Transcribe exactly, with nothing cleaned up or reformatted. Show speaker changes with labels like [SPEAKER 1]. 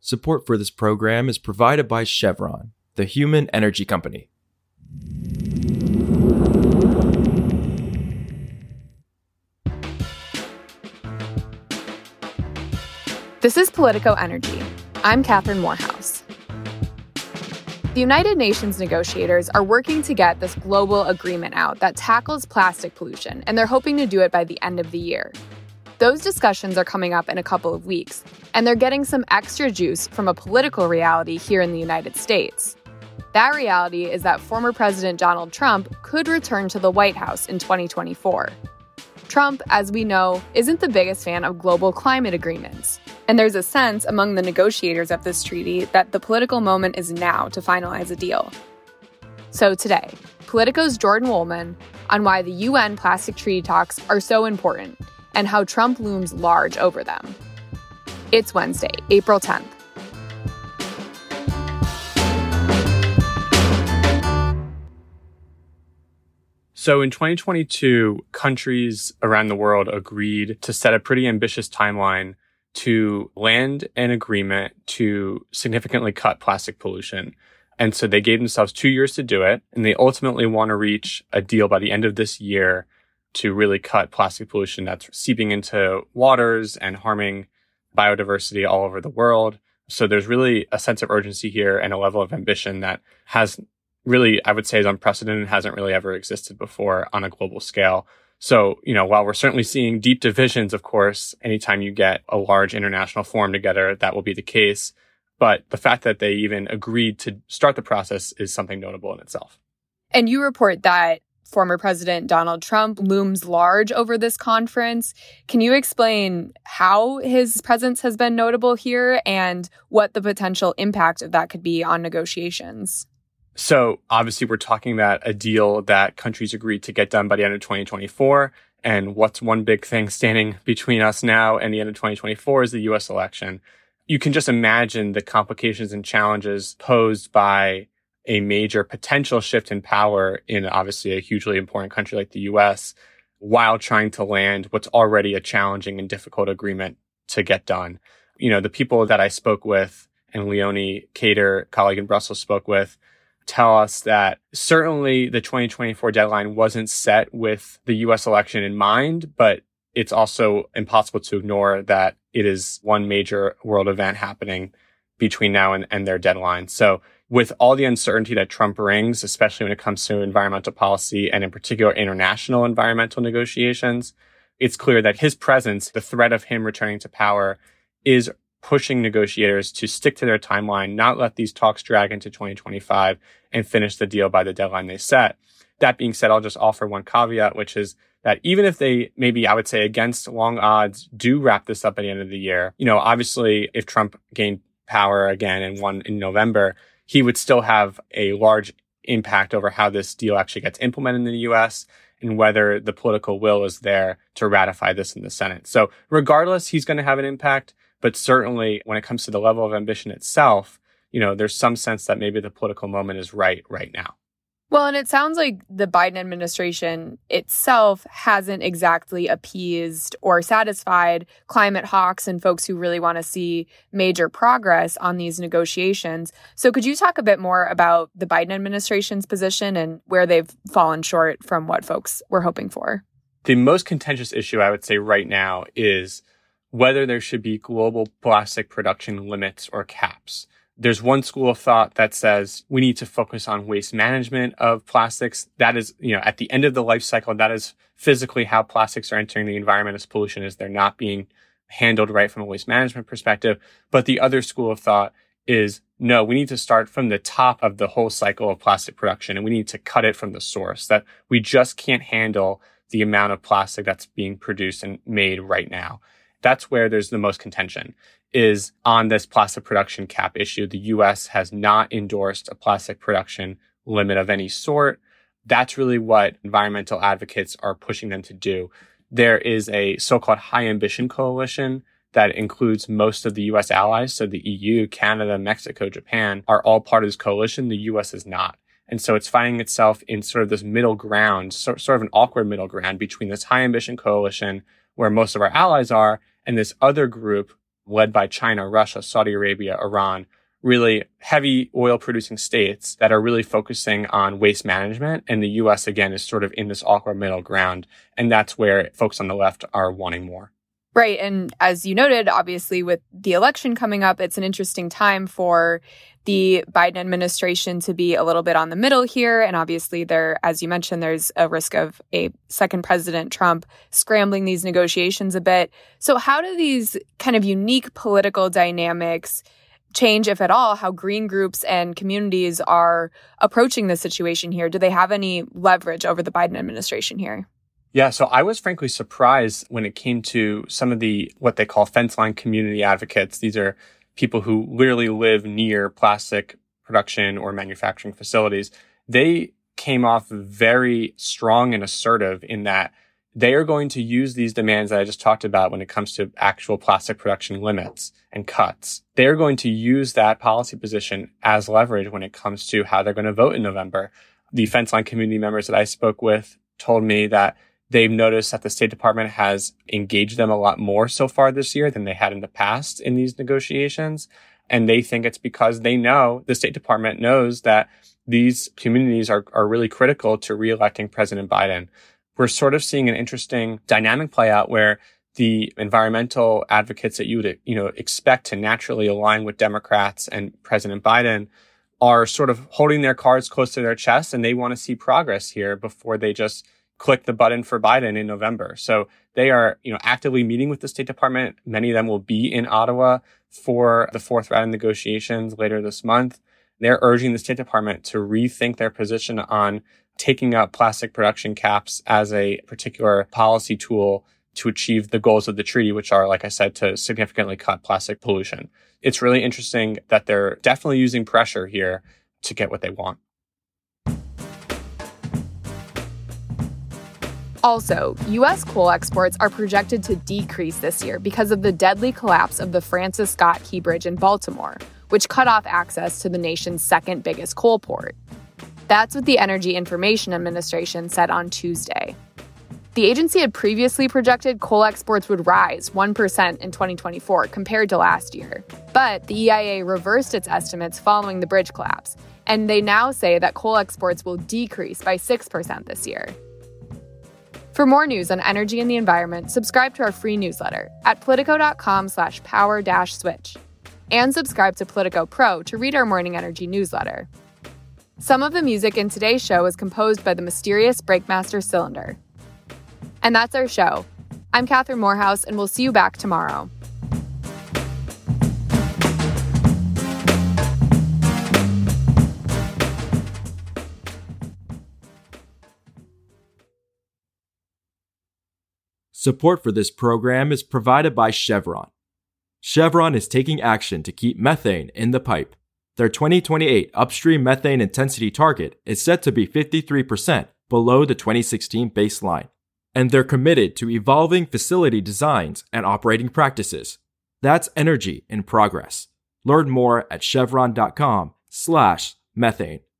[SPEAKER 1] Support for this program is provided by Chevron, the human energy company.
[SPEAKER 2] This is Politico Energy. I'm Catherine Morehouse. The United Nations negotiators are working to get this global agreement out that tackles plastic pollution, and they're hoping to do it by the end of the year. Those discussions are coming up in a couple of weeks, and they're getting some extra juice from a political reality here in the United States. That reality is that former President Donald Trump could return to the White House in twenty twenty-four. Trump, as we know, isn't the biggest fan of global climate agreements. And there's a sense among the negotiators of this treaty that the political moment is now to finalize a deal. So today, Politico's Jordan Woolman on why the U N plastic treaty talks are so important and how Trump looms large over them. It's Wednesday, April tenth.
[SPEAKER 3] So in twenty twenty-two, countries around the world agreed to set a pretty ambitious timeline to land an agreement to significantly cut plastic pollution. And so they gave themselves two years to do it, and they ultimately want to reach a deal by the end of this year to really cut plastic pollution that's seeping into waters and harming biodiversity all over the world. So there's really a sense of urgency here and a level of ambition that has really, I would say, is unprecedented, hasn't really ever existed before on a global scale. So, you know, while we're certainly seeing deep divisions, of course, anytime you get a large international forum together, that will be the case. But the fact that they even agreed to start the process is something notable in itself.
[SPEAKER 2] And you report that former President Donald Trump looms large over this conference. Can you explain how his presence has been notable here and what the potential impact of that could be on negotiations?
[SPEAKER 3] So obviously, we're talking about a deal that countries agreed to get done by the end of twenty twenty-four. And what's one big thing standing between us now and the end of twenty twenty-four is the U S election. You can just imagine the complications and challenges posed by a major potential shift in power in obviously a hugely important country like the U S while trying to land what's already a challenging and difficult agreement to get done. You know, the people that I spoke with and Leonie Cater, colleague in Brussels, spoke with, tell us that certainly the twenty twenty-four deadline wasn't set with the U S election in mind, but it's also impossible to ignore that it is one major world event happening between now and, and their deadline. So with all the uncertainty that Trump brings, especially when it comes to environmental policy and in particular international environmental negotiations, it's clear that his presence, the threat of him returning to power, is pushing negotiators to stick to their timeline, not let these talks drag into twenty twenty-five and finish the deal by the deadline they set. That being said, I'll just offer one caveat, which is that even if they maybe, I would say against long odds, do wrap this up at the end of the year, you know, obviously if Trump gained power again and won in November, he would still have a large impact over how this deal actually gets implemented in the U S and whether the political will is there to ratify this in the Senate. So regardless, he's going to have an impact. But certainly when it comes to the level of ambition itself, you know, there's some sense that maybe the political moment is right right now.
[SPEAKER 2] Well, and it sounds like the Biden administration itself hasn't exactly appeased or satisfied climate hawks and folks who really want to see major progress on these negotiations. So could you talk a bit more about the Biden administration's position and where they've fallen short from what folks were hoping for?
[SPEAKER 3] The most contentious issue, I would say right now, is whether there should be global plastic production limits or caps. There's one school of thought that says we need to focus on waste management of plastics. That is, you know, at the end of the life cycle, that is physically how plastics are entering the environment as pollution, is they're not being handled right from a waste management perspective. But the other school of thought is, no, we need to start from the top of the whole cycle of plastic production, and we need to cut it from the source, that we just can't handle the amount of plastic that's being produced and made right now. That's where there's the most contention, is on this plastic production cap issue. The U S has not endorsed a plastic production limit of any sort. That's really what environmental advocates are pushing them to do. There is a so-called high ambition coalition that includes most of the U S allies. So the E U, Canada, Mexico, Japan are all part of this coalition. The U S is not. And so it's finding itself in sort of this middle ground, sort of an awkward middle ground between this high ambition coalition where most of our allies are and this other group led by China, Russia, Saudi Arabia, Iran, really heavy oil producing states that are really focusing on waste management. And the U S, again, is sort of in this awkward middle ground. And that's where folks on the left are wanting more.
[SPEAKER 2] Right. And as you noted, obviously, with the election coming up, it's an interesting time for the Biden administration to be a little bit on the middle here. And obviously, there, as you mentioned, there's a risk of a second President Trump scrambling these negotiations a bit. So how do these kind of unique political dynamics change, if at all, how green groups and communities are approaching the situation here? Do they have any leverage over the Biden administration here?
[SPEAKER 3] Yeah, so I was frankly surprised when it came to some of the, what they call fence line community advocates. These are people who literally live near plastic production or manufacturing facilities. They came off very strong and assertive in that they are going to use these demands that I just talked about when it comes to actual plastic production limits and cuts. They're going to use that policy position as leverage when it comes to how they're going to vote in November. The fence line community members that I spoke with told me that they've noticed that the State Department has engaged them a lot more so far this year than they had in the past in these negotiations. And they think it's because they know, the State Department knows that these communities are, are really critical to reelecting President Biden. We're sort of seeing an interesting dynamic play out where the environmental advocates that you would, you know, expect to naturally align with Democrats and President Biden are sort of holding their cards close to their chest, and they want to see progress here before they just click the button for Biden in November. So they are, you know, actively meeting with the State Department. Many of them will be in Ottawa for the fourth round of negotiations later this month. They're urging the State Department to rethink their position on taking up plastic production caps as a particular policy tool to achieve the goals of the treaty, which are, like I said, to significantly cut plastic pollution. It's really interesting that they're definitely using pressure here to get what they want.
[SPEAKER 2] Also, U S coal exports are projected to decrease this year because of the deadly collapse of the Francis Scott Key Bridge in Baltimore, which cut off access to the nation's second biggest coal port. That's what the Energy Information Administration said on Tuesday. The agency had previously projected coal exports would rise one percent in twenty twenty-four compared to last year. But the E I A reversed its estimates following the bridge collapse, and they now say that coal exports will decrease by six percent this year. For more news on energy and the environment, subscribe to our free newsletter at politico.com slash power dash switch. And subscribe to Politico Pro to read our morning energy newsletter. Some of the music in today's show is composed by the mysterious Breakmaster Cylinder. And that's our show. I'm Catherine Morehouse, and we'll see you back tomorrow.
[SPEAKER 1] Support for this program is provided by Chevron. Chevron is taking action to keep methane in the pipe. Their twenty twenty-eight upstream methane intensity target is set to be fifty-three percent below the twenty sixteen baseline. And they're committed to evolving facility designs and operating practices. That's energy in progress. Learn more at chevron.com slash methane.